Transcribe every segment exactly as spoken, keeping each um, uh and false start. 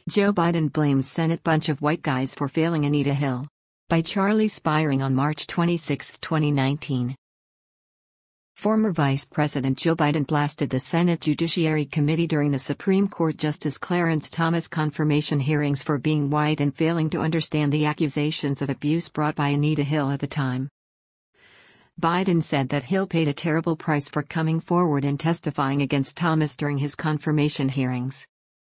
Joe Biden blames Senate bunch of white guys for failing Anita Hill. By Charlie Spiring on March twenty-sixth, twenty nineteen. Former Vice President Joe Biden blasted the Senate Judiciary Committee during the Supreme Court Justice Clarence Thomas confirmation hearings for being white and failing to understand the accusations of abuse brought by Anita Hill at the time. Biden said that Hill paid a terrible price for coming forward and testifying against Thomas during his confirmation hearings.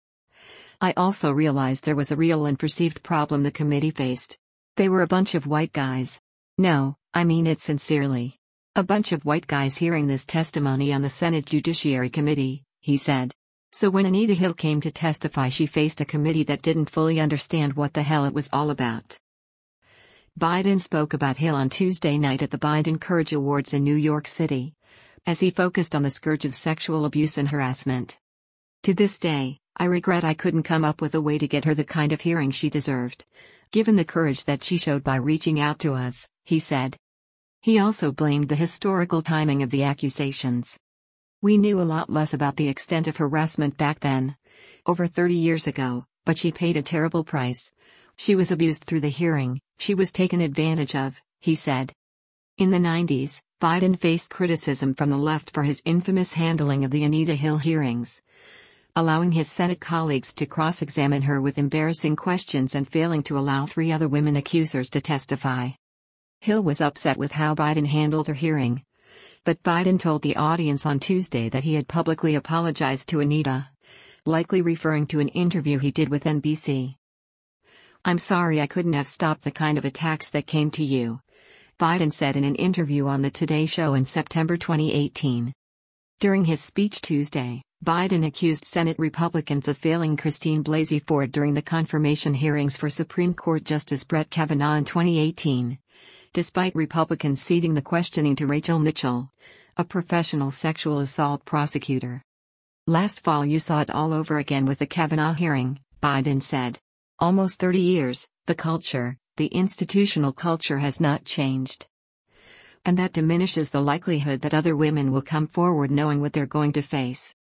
I also realized there was a real and perceived problem the committee faced. They were a bunch of white guys. No, I mean it sincerely. A bunch of white guys hearing this testimony on the Senate Judiciary Committee, he said. So when Anita Hill came to testify, she faced a committee that didn't fully understand what the hell it was all about. Biden spoke about Hill on Tuesday night at the Biden Courage Awards in New York City, as he focused on the scourge of sexual abuse and harassment. To this day, I regret I couldn't come up with a way to get her the kind of hearing she deserved, given the courage that she showed by reaching out to us, he said. He also blamed the historical timing of the accusations. We knew a lot less about the extent of harassment back then, over thirty years ago, but she paid a terrible price. She was abused through the hearing, she was taken advantage of, he said. In the nineties, Biden faced criticism from the left for his infamous handling of the Anita Hill hearings, allowing his Senate colleagues to cross-examine her with embarrassing questions and failing to allow three other women accusers to testify. Hill was upset with how Biden handled her hearing, but Biden told the audience on Tuesday that he had publicly apologized to Anita, likely referring to an interview he did with N B C. I'm sorry I couldn't have stopped the kind of attacks that came to you, Biden said in an interview on the Today Show in September twenty eighteen. During his speech Tuesday, Biden accused Senate Republicans of failing Christine Blasey Ford during the confirmation hearings for Supreme Court Justice Brett Kavanaugh in twenty eighteen, despite Republicans ceding the questioning to Rachel Mitchell, a professional sexual assault prosecutor. Last fall you saw it all over again with the Kavanaugh hearing, Biden said. Almost thirty years, the culture, the institutional culture has not changed. And that diminishes the likelihood that other women will come forward knowing what they're going to face.